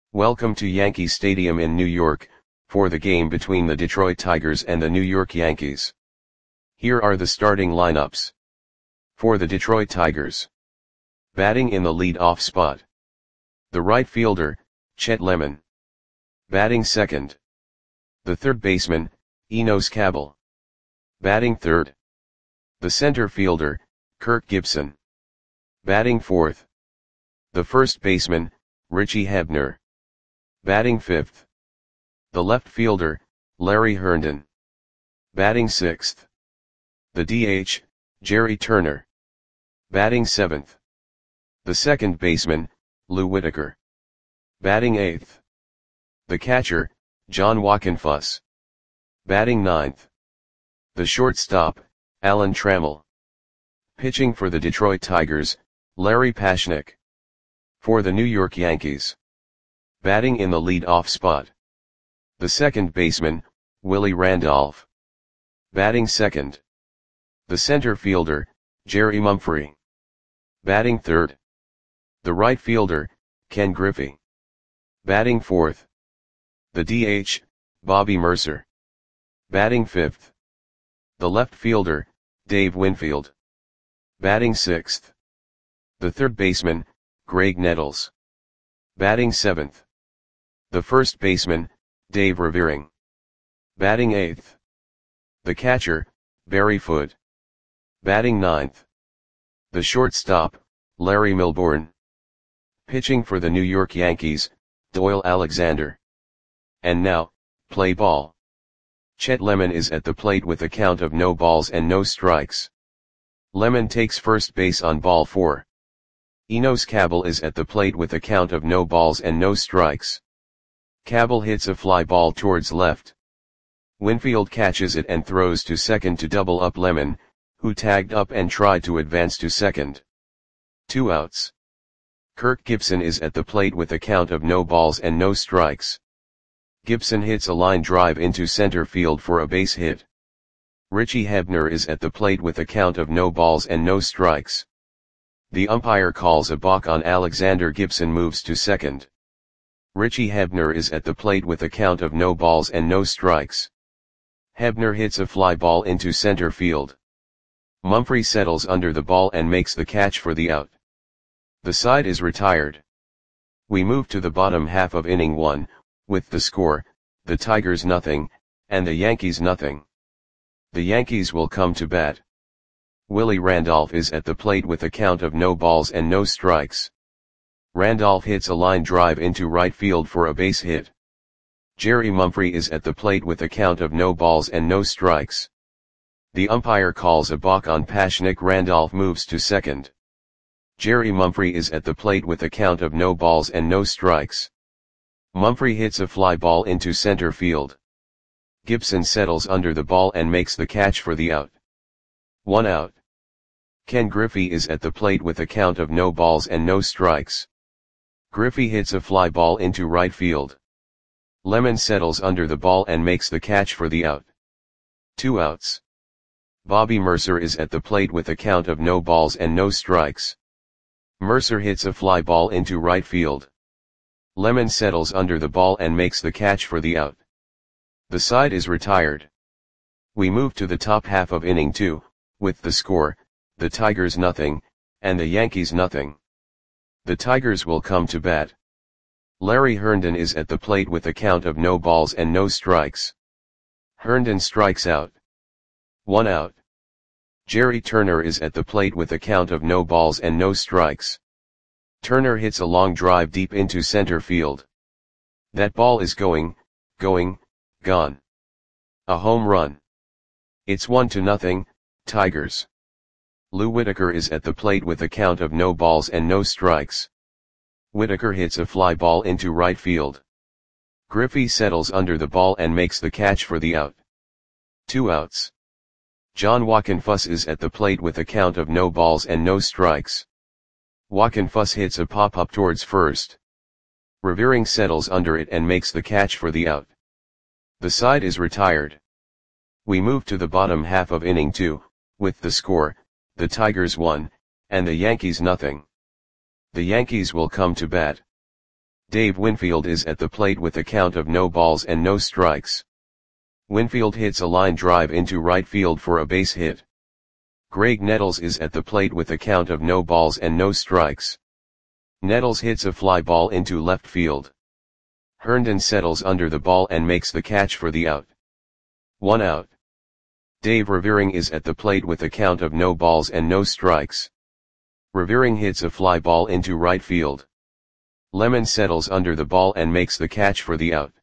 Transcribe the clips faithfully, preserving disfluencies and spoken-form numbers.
Welcome to Yankee Stadium in New York, for the game between the Detroit Tigers and the New York Yankees. Here are the starting lineups. For the Detroit Tigers. Batting in the lead-off spot. The right fielder, Chet Lemon. Batting second. The third baseman, Enos Cabell. Batting third. The center fielder, Kirk Gibson. Batting fourth. The first baseman, Richie Hebner. Batting fifth. The left fielder, Larry Herndon. Batting sixth. The D H, Jerry Turner. Batting seventh. The second baseman, Lou Whitaker. Batting eighth. The catcher, John Wockenfuss. Batting ninth. The shortstop, Alan Trammell. Pitching for the Detroit Tigers, Larry Pashnick. For the New York Yankees. Batting in the lead-off spot. The second baseman, Willie Randolph. Batting second. The center fielder, Jerry Mumphrey. Batting third. The right fielder, Ken Griffey. Batting fourth. The D H, Bobby Murcer. Batting fifth. The left fielder, Dave Winfield. Batting sixth. The third baseman, Greg Nettles. Batting seventh. The first baseman, Dave Revering. Batting eighth. The catcher, Barry Foote. Batting ninth. The shortstop, Larry Milbourne. Pitching for the New York Yankees, Doyle Alexander. And now, play ball. Chet Lemon is at the plate with a count of no balls and no strikes. Lemon takes first base on ball four. Enos Cabell is at the plate with a count of no balls and no strikes. Cabell hits a fly ball towards left. Winfield catches it and throws to second to double up Lemon, who tagged up and tried to advance to second. Two outs. Kirk Gibson is at the plate with a count of no balls and no strikes. Gibson hits a line drive into center field for a base hit. Richie Hebner is at the plate with a count of no balls and no strikes. The umpire calls a balk on Alexander. Gibson moves to second. Richie Hebner is at the plate with a count of no balls and no strikes. Hebner hits a fly ball into center field. Mumphrey settles under the ball and makes the catch for the out. The side is retired. We move to the bottom half of inning one, with the score, the Tigers nothing, and the Yankees nothing. The Yankees will come to bat. Willie Randolph is at the plate with a count of no balls and no strikes. Randolph hits a line drive into right field for a base hit. Jerry Mumphrey is at the plate with a count of no balls and no strikes. The umpire calls a balk on Pashnick. Randolph moves to second. Jerry Mumphrey is at the plate with a count of no balls and no strikes. Mumphrey hits a fly ball into center field. Gibson settles under the ball and makes the catch for the out. One out. Ken Griffey is at the plate with a count of no balls and no strikes. Griffey hits a fly ball into right field. Lemon settles under the ball and makes the catch for the out. Two outs. Bobby Murcer is at the plate with a count of no balls and no strikes. Murcer hits a fly ball into right field. Lemon settles under the ball and makes the catch for the out. The side is retired. We move to the top half of inning two, with the score, the Tigers nothing, and the Yankees nothing. The Tigers will come to bat. Larry Herndon is at the plate with a count of no balls and no strikes. Herndon strikes out. One out. Jerry Turner is at the plate with a count of no balls and no strikes. Turner hits a long drive deep into center field. That ball is going, going, gone. A home run. It's one to nothing, Tigers. Lou Whitaker is at the plate with a count of no balls and no strikes. Whitaker hits a fly ball into right field. Griffey settles under the ball and makes the catch for the out. Two outs. John Wockenfuss is at the plate with a count of no balls and no strikes. Wockenfuss hits a pop-up towards first. Revering settles under it and makes the catch for the out. The side is retired. We move to the bottom half of inning two, with the score, the Tigers one, and the Yankees nothing. The Yankees will come to bat. Dave Winfield is at the plate with a count of no balls and no strikes. Winfield hits a line drive into right field for a base hit. Greg Nettles is at the plate with a count of no balls and no strikes. Nettles hits a fly ball into left field. Herndon settles under the ball and makes the catch for the out. One out. Dave Revering is at the plate with a count of no balls and no strikes. Revering hits a fly ball into right field. Lemon settles under the ball and makes the catch for the out.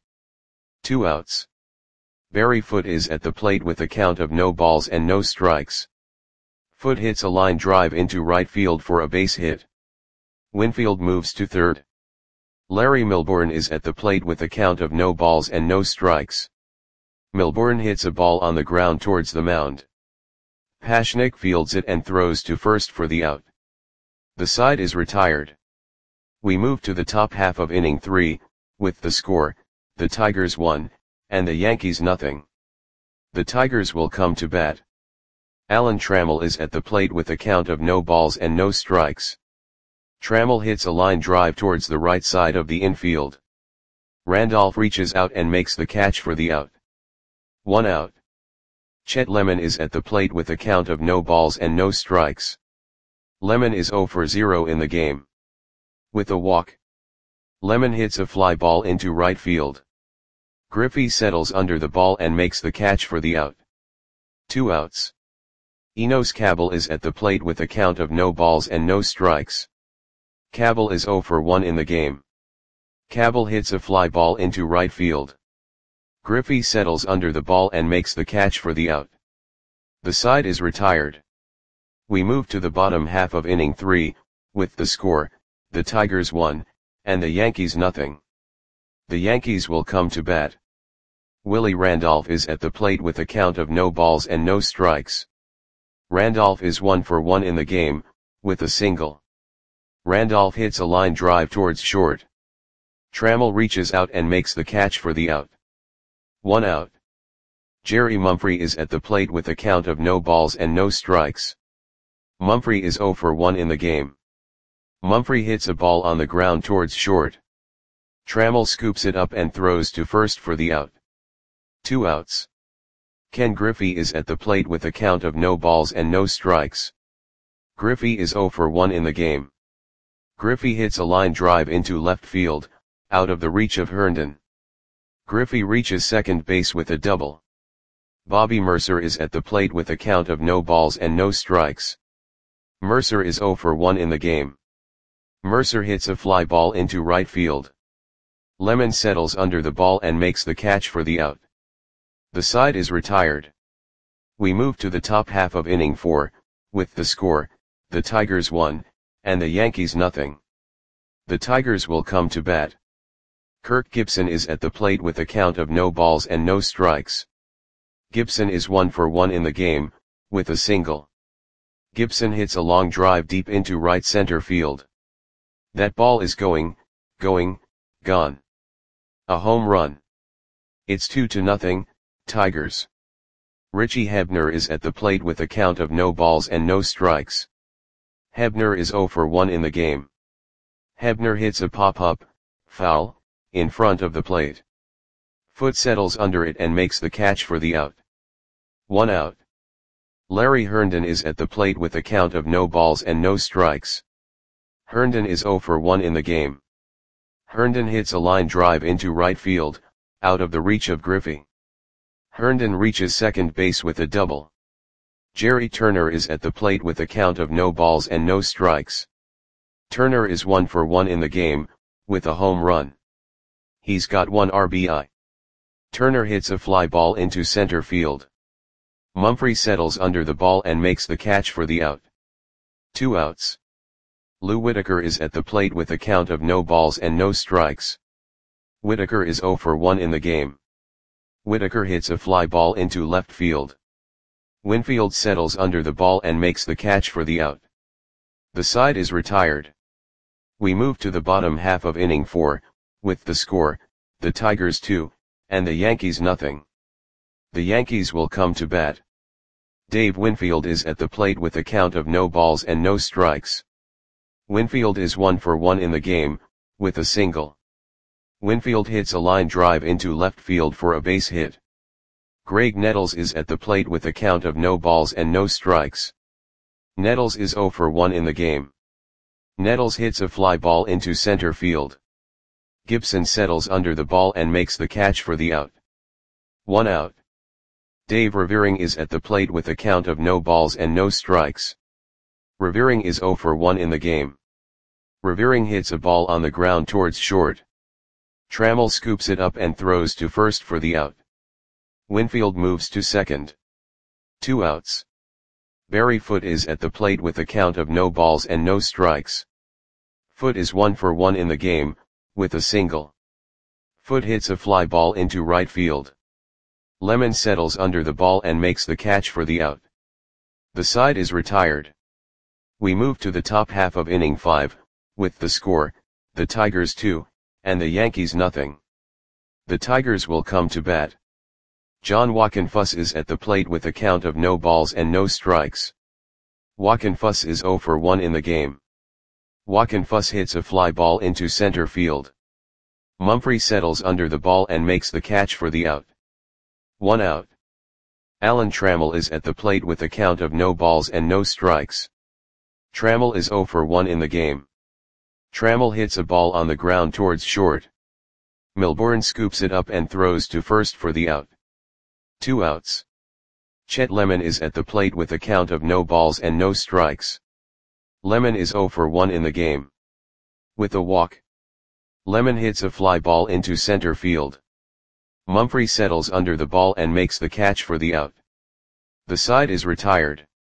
Two outs. Barry Foote is at the plate with a count of no balls and no strikes. Foote hits a line drive into right field for a base hit. Winfield moves to third. Larry Milbourne is at the plate with a count of no balls and no strikes. Milbourne hits a ball on the ground towards the mound. Paschnik fields it and throws to first for the out. The side is retired. We move to the top half of inning three, with the score, the Tigers one, and the Yankees nothing. The Tigers will come to bat. Alan Trammell is at the plate with a count of no balls and no strikes. Trammell hits a line drive towards the right side of the infield. Randolph reaches out and makes the catch for the out. One out. Chet Lemon is at the plate with a count of no balls and no strikes. Lemon is zero for zero in the game. With a walk, Lemon hits a fly ball into right field. Griffey settles under the ball and makes the catch for the out. Two outs. Enos Cabell is at the plate with a count of no balls and no strikes. Cabell is zero for one in the game. Cabell hits a fly ball into right field. Griffey settles under the ball and makes the catch for the out. The side is retired. We move to the bottom half of inning three, with the score, the Tigers one, and the Yankees nothing. The Yankees will come to bat. Willie Randolph is at the plate with a count of no balls and no strikes. Randolph is one for one in the game, with a single. Randolph hits a line drive towards short. Trammell reaches out and makes the catch for the out. One out. Jerry Mumphrey is at the plate with a count of no balls and no strikes. Mumphrey is zero for one in the game. Mumphrey hits a ball on the ground towards short. Trammell scoops it up and throws to first for the out. Two outs. Ken Griffey is at the plate with a count of no balls and no strikes. Griffey is zero for one in the game. Griffey hits a line drive into left field, out of the reach of Herndon. Griffey reaches second base with a double. Bobby Mercer is at the plate with a count of no balls and no strikes. Mercer is zero for one in the game. Mercer hits a fly ball into right field. Lemon settles under the ball and makes the catch for the out. The side is retired. We move to the top half of inning four, with the score, the Tigers one, and the Yankees nothing. The Tigers will come to bat. Kirk Gibson is at the plate with a count of no balls and no strikes. Gibson is one for one in the game, with a single. Gibson hits a long drive deep into right center field. That ball is going, going, gone. A home run. It's two to nothing, Tigers. Richie Hebner is at the plate with a count of no balls and no strikes. Hebner is zero for one in the game. Hebner hits a pop-up, foul, in front of the plate. Foote settles under it and makes the catch for the out. One out. Larry Herndon is at the plate with a count of no balls and no strikes. Herndon is zero for one in the game. Herndon hits a line drive into right field, out of the reach of Griffey. Herndon reaches second base with a double. Jerry Turner is at the plate with a count of no balls and no strikes. Turner is one for one in the game, with a home run. He's got one R B I. Turner hits a fly ball into center field. Mumphrey settles under the ball and makes the catch for the out. Two outs. Lou Whitaker is at the plate with a count of no balls and no strikes. Whitaker is zero for one in the game. Whitaker hits a fly ball into left field. Winfield settles under the ball and makes the catch for the out. The side is retired. We move to the bottom half of inning four, with the score, the Tigers two, and the Yankees nothing. The Yankees will come to bat. Dave Winfield is at the plate with a count of no balls and no strikes. Winfield is one for one in the game, with a single. Winfield hits a line drive into left field for a base hit. Graig Nettles is at the plate with a count of no balls and no strikes. Nettles is oh for one in the game. Nettles hits a fly ball into center field. Gibson settles under the ball and makes the catch for the out. One out. Dave Revering is at the plate with a count of no balls and no strikes. Revering is oh for one in the game. Revering hits a ball on the ground towards short. Trammell scoops it up and throws to first for the out. Winfield moves to second. Two outs. Barry Foote is at the plate with a count of no balls and no strikes. Foote is one for one in the game, with a single. Foote hits a fly ball into right field. Lemon settles under the ball and makes the catch for the out. The side is retired. We move to the top half of inning five, with the score, the Tigers two, and the Yankees nothing. The Tigers will come to bat. John Wockenfuss is at the plate with a count of no balls and no strikes. Wockenfuss is oh for one in the game. Wockenfuss hits a fly ball into center field. Mumphrey settles under the ball and makes the catch for the out. One out. Alan Trammell is at the plate with a count of no balls and no strikes. Trammell is oh for one in the game. Trammell hits a ball on the ground towards short. Milbourne scoops it up and throws to first for the out. Two outs. Chet Lemon is at the plate with a count of no balls and no strikes. Lemon is oh for one in the game. With a walk. Lemon hits a fly ball into center field. Mumphrey settles under the ball and makes the catch for the out. The side is retired.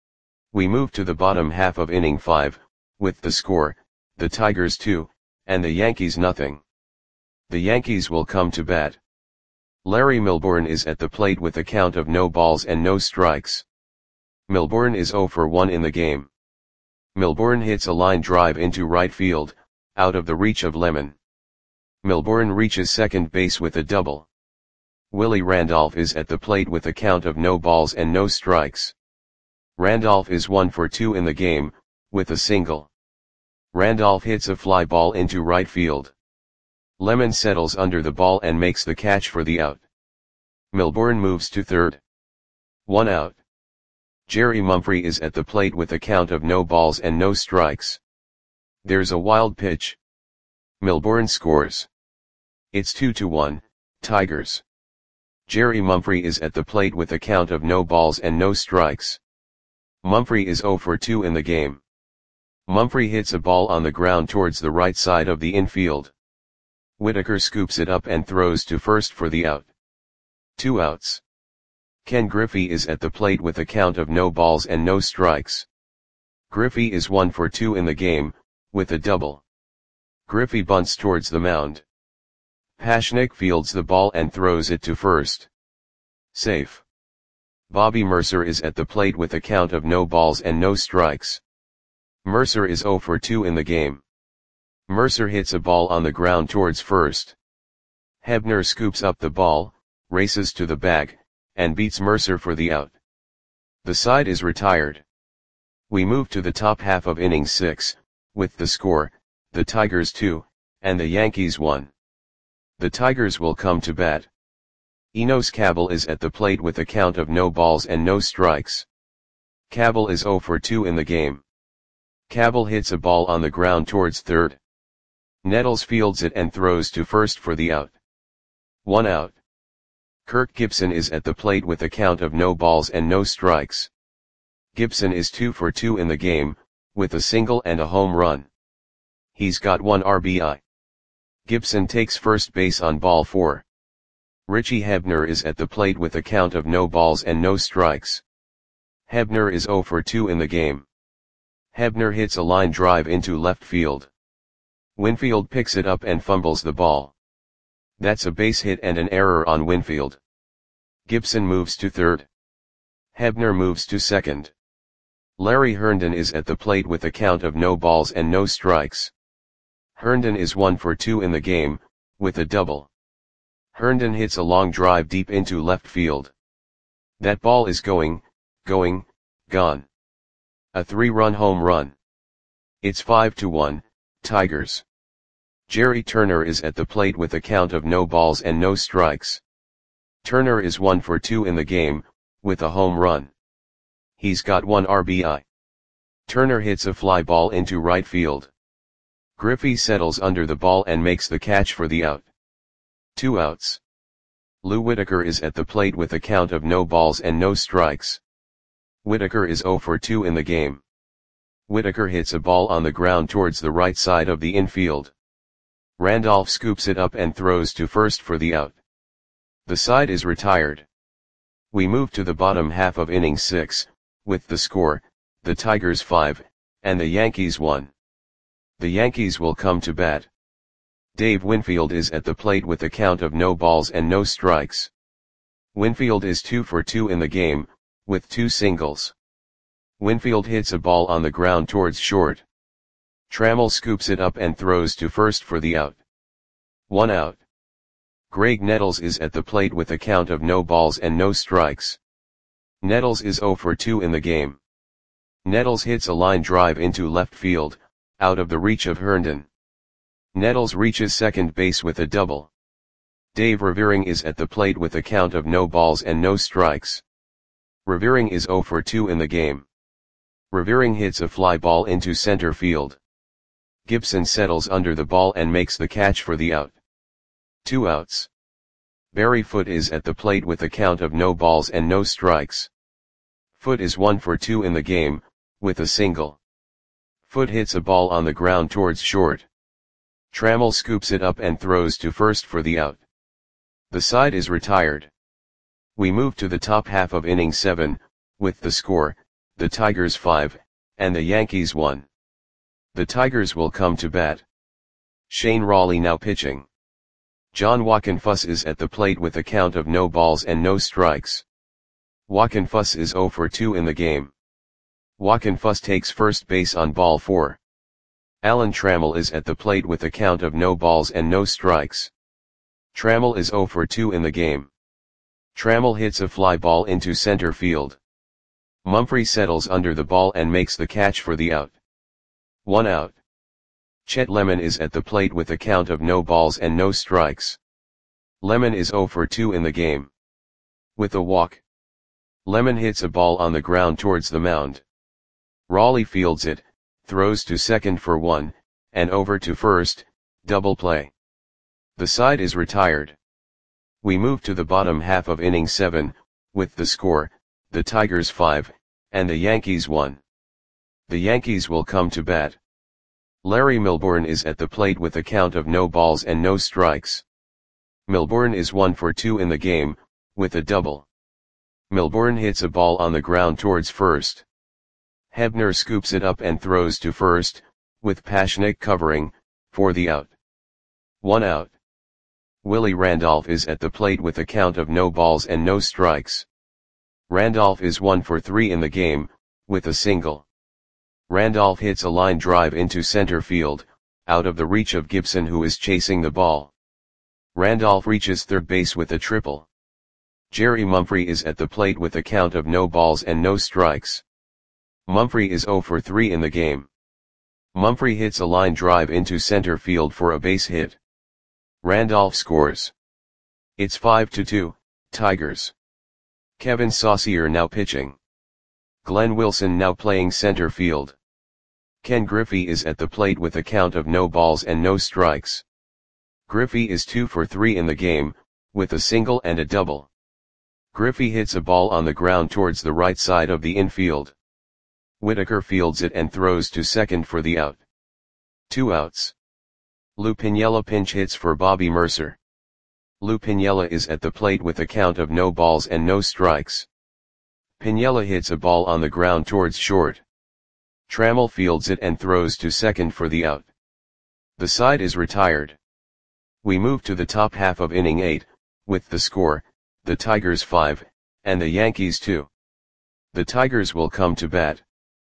We move to the bottom half of inning five, with the score, the Tigers two, and the Yankees nothing. The Yankees will come to bat. Larry Milbourne is at the plate with a count of no balls and no strikes. Milbourne is oh for one in the game. Milbourne hits a line drive into right field, out of the reach of Lemon. Milbourne reaches second base with a double. Willie Randolph is at the plate with a count of no balls and no strikes. Randolph is one for two in the game, with a single. Randolph hits a fly ball into right field. Lemon settles under the ball and makes the catch for the out. Milbourne moves to third. One out. Jerry Mumphrey is at the plate with a count of no balls and no strikes. There's a wild pitch. Milbourne scores. It's two to one, Tigers. Jerry Mumphrey is at the plate with a count of no balls and no strikes. Mumphrey is oh for two in the game. Mumphrey hits a ball on the ground towards the right side of the infield. Whitaker scoops it up and throws to first for the out. Two outs. Ken Griffey is at the plate with a count of no balls and no strikes. Griffey is one for two in the game, with a double. Griffey bunts towards the mound. Pashnik fields the ball and throws it to first. Safe. Bobby Mercer is at the plate with a count of no balls and no strikes. Mercer is oh for two in the game. Mercer hits a ball on the ground towards first. Hebner scoops up the ball, races to the bag, and beats Mercer for the out. The side is retired. We move to the top half of inning six, with the score, the Tigers two, and the Yankees one. The Tigers will come to bat. Enos Cabell is at the plate with a count of no balls and no strikes. Cabell is oh for two in the game. Cabell hits a ball on the ground towards third. Nettles fields it and throws to first for the out. One out. Kirk Gibson is at the plate with a count of no balls and no strikes. Gibson is two for two in the game, with a single and a home run. He's got one R B I. Gibson takes first base on ball four. Richie Hebner is at the plate with a count of no balls and no strikes. Hebner is oh for two in the game. Hebner hits a line drive into left field. Winfield picks it up and fumbles the ball. That's a base hit and an error on Winfield. Gibson moves to third. Hebner moves to second. Larry Herndon is at the plate with a count of no balls and no strikes. Herndon is one for two in the game, with a double. Herndon hits a long drive deep into left field. That ball is going, going, gone. A three-run home run. It's five to one, Tigers. Jerry Turner is at the plate with a count of no balls and no strikes. Turner is one for two in the game, with a home run. He's got one R B I. Turner hits a fly ball into right field. Griffey settles under the ball and makes the catch for the out. Two outs. Lou Whitaker is at the plate with a count of no balls and no strikes. Whitaker is zero for two in the game. Whitaker hits a ball on the ground towards the right side of the infield. Randolph scoops it up and throws to first for the out. The side is retired. We move to the bottom half of inning six, with the score, the Tigers five, and the Yankees one. The Yankees will come to bat. Dave Winfield is at the plate with a count of no balls and no strikes. Winfield is two for two in the game, with two singles. Winfield hits a ball on the ground towards short. Trammell scoops it up and throws to first for the out. One out. Greg Nettles is at the plate with a count of no balls and no strikes. Nettles is zero for two in the game. Nettles hits a line drive into left field, out of the reach of Herndon. Nettles reaches second base with a double. Dave Revering is at the plate with a count of no balls and no strikes. Revering is zero for two in the game. Revering hits a fly ball into center field. Gibson settles under the ball and makes the catch for the out. Two outs. Barry Foote is at the plate with a count of no balls and no strikes. Foote is one for two in the game, with a single. Foote hits a ball on the ground towards short. Trammell scoops it up and throws to first for the out. The side is retired. We move to the top half of inning seven, with the score, the Tigers five, and the Yankees one. The Tigers will come to bat. Shane Rawley now pitching. John Wockenfuss is at the plate with a count of no balls and no strikes. Wockenfuss is zero for two in the game. Wockenfuss takes first base on ball four. Alan Trammell is at the plate with a count of no balls and no strikes. Trammell is zero for two in the game. Trammell hits a fly ball into center field. Mumphrey settles under the ball and makes the catch for the out. One out. Chet Lemon is at the plate with a count of no balls and no strikes. Lemon is zero for two in the game. With a walk. Lemon hits a ball on the ground towards the mound. Rawley fields it, throws to second for one, and over to first, double play. The side is retired. We move to the bottom half of inning seven, with the score, the Tigers five, and the Yankees one. The Yankees will come to bat. Larry Milbourne is at the plate with a count of no balls and no strikes. Milbourne is one for two in the game, with a double. Milbourne hits a ball on the ground towards first. Hebner scoops it up and throws to first, with Paschnik covering, for the out. One out. Willie Randolph is at the plate with a count of no balls and no strikes. Randolph is one for three in the game, with a single. Randolph hits a line drive into center field, out of the reach of Gibson who is chasing the ball. Randolph reaches third base with a triple. Jerry Mumphrey is at the plate with a count of no balls and no strikes. Mumphrey is zero for three in the game. Mumphrey hits a line drive into center field for a base hit. Randolph scores. It's five to two, Tigers. Kevin Saucier now pitching. Glenn Wilson now playing center field. Ken Griffey is at the plate with a count of no balls and no strikes. Griffey is two for three in the game, with a single and a double. Griffey hits a ball on the ground towards the right side of the infield. Whitaker fields it and throws to second for the out. Two outs. Lou Piniella pinch hits for Bobby Mercer. Lou Piniella is at the plate with a count of no balls and no strikes. Piniella hits a ball on the ground towards short. Trammell fields it and throws to second for the out. The side is retired. We move to the top half of inning eight, with the score, the Tigers five, and the Yankees two. The Tigers will come to bat.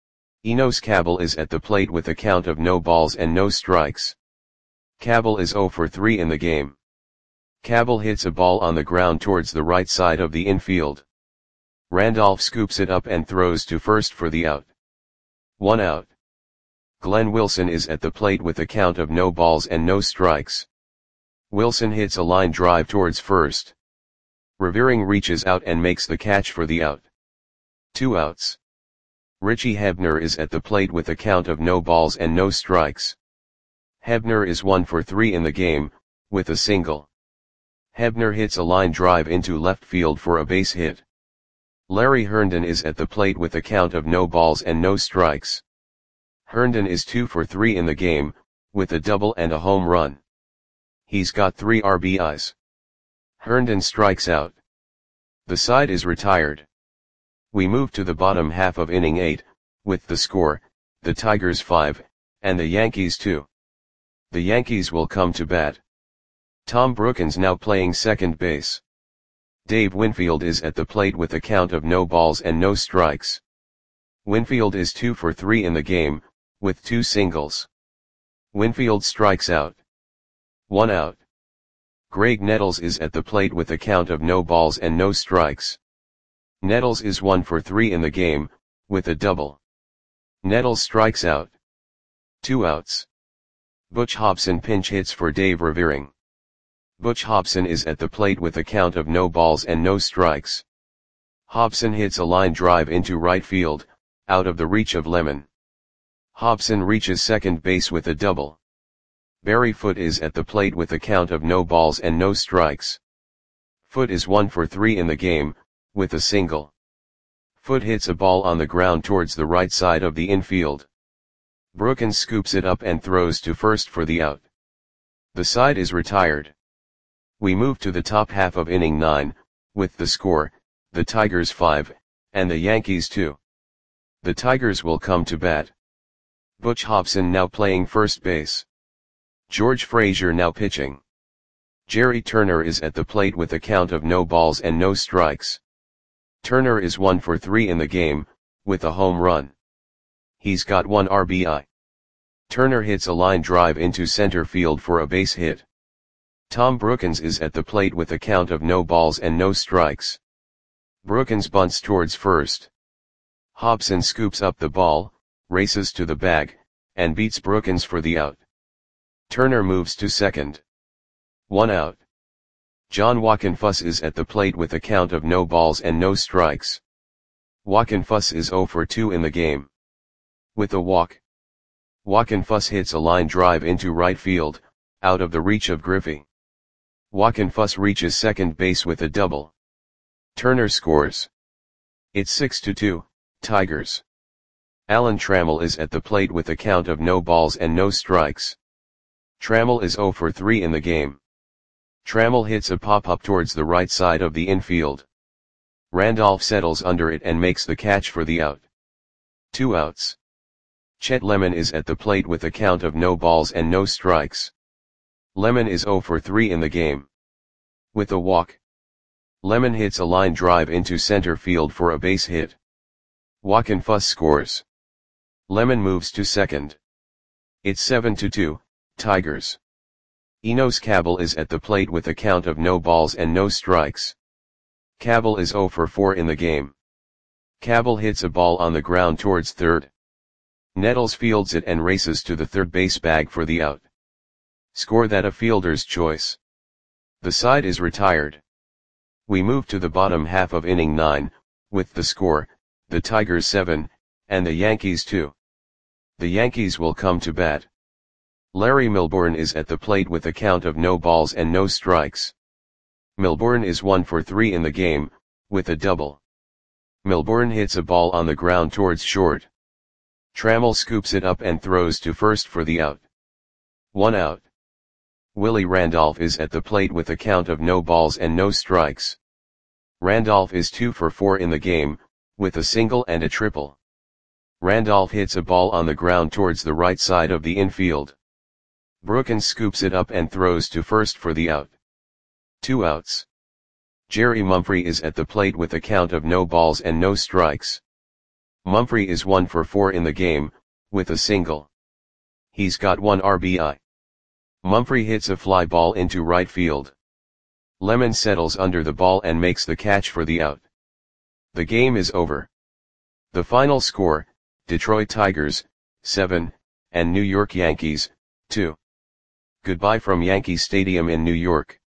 Enos Cabell is at the plate with a count of no balls and no strikes. Cabell is zero for three in the game. Cabell hits a ball on the ground towards the right side of the infield. Randolph scoops it up and throws to first for the out. One out. Glenn Wilson is at the plate with a count of no balls and no strikes. Wilson hits a line drive towards first. Revering reaches out and makes the catch for the out. Two outs. Richie Hebner is at the plate with a count of no balls and no strikes. Hebner is one for three in the game, with a single. Hebner hits a line drive into left field for a base hit. Larry Herndon is at the plate with a count of no balls and no strikes. Herndon is two for three in the game, with a double and a home run. He's got three R B Is. Herndon strikes out. The side is retired. We move to the bottom half of inning eight, with the score, the Tigers five, and the Yankees two. The Yankees will come to bat. Tom Brookens now playing second base. Dave Winfield is at the plate with a count of no balls and no strikes. Winfield is two for three in the game, with two singles. Winfield strikes out. One out. Greg Nettles is at the plate with a count of no balls and no strikes. Nettles is one for three in the game, with a double. Nettles strikes out. Two outs. Butch Hobson pinch hits for Dave Revering. Butch Hobson is at the plate with a count of no balls and no strikes. Hobson hits a line drive into right field, out of the reach of Lemon. Hobson reaches second base with a double. Barry Foote is at the plate with a count of no balls and no strikes. Foote is one for three in the game, with a single. Foote hits a ball on the ground towards the right side of the infield. Brookens scoops it up and throws to first for the out. The side is retired. We move to the top half of inning nine, with the score, the Tigers five, and the Yankees two. The Tigers will come to bat. Butch Hobson now playing first base. George Frazier now pitching. Jerry Turner is at the plate with a count of no balls and no strikes. Turner is one for three in the game, with a home run. He's got one R B I. Turner hits a line drive into center field for a base hit. Tom Brookens is at the plate with a count of no balls and no strikes. Brookens bunts towards first. Hobson scoops up the ball, races to the bag, and beats Brookens for the out. Turner moves to second. One out. John Wockenfuss is at the plate with a count of no balls and no strikes. Wockenfuss is zero for two in the game. With a walk. Wockenfuss hits a line drive into right field, out of the reach of Griffey. Wockenfuss reaches second base with a double. Turner scores. It's six to two, Tigers. Alan Trammell is at the plate with a count of no balls and no strikes. Trammell is zero for three in the game. Trammell hits a pop-up towards the right side of the infield. Randolph settles under it and makes the catch for the out. Two outs. Chet Lemon is at the plate with a count of no balls and no strikes. Lemon is zero for three in the game. With a walk. Lemon hits a line drive into center field for a base hit. Wockenfuss scores. Lemon moves to second. It's seven to two, Tigers. Enos Cabell is at the plate with a count of no balls and no strikes. Cabell is zero for four in the game. Cabell hits a ball on the ground towards third. Nettles fields it and races to the third base bag for the out. Score that a fielder's choice. The side is retired. We move to the bottom half of inning nine, with the score, the Tigers seven, and the Yankees two. The Yankees will come to bat. Larry Milbourne is at the plate with a count of no balls and no strikes. Milbourne is one for three in the game, with a double. Milbourne hits a ball on the ground towards short. Trammell scoops it up and throws to first for the out. One out. Willie Randolph is at the plate with a count of no balls and no strikes. Randolph is two for four in the game, with a single and a triple. Randolph hits a ball on the ground towards the right side of the infield. Brookens scoops it up and throws to first for the out. Two outs. Jerry Mumphrey is at the plate with a count of no balls and no strikes. Mumphrey is one for four in the game, with a single. He's got one R B I. Mumphrey hits a fly ball into right field. Lemon settles under the ball and makes the catch for the out. The game is over. The final score, Detroit Tigers, seven, and New York Yankees, two. Goodbye from Yankee Stadium in New York.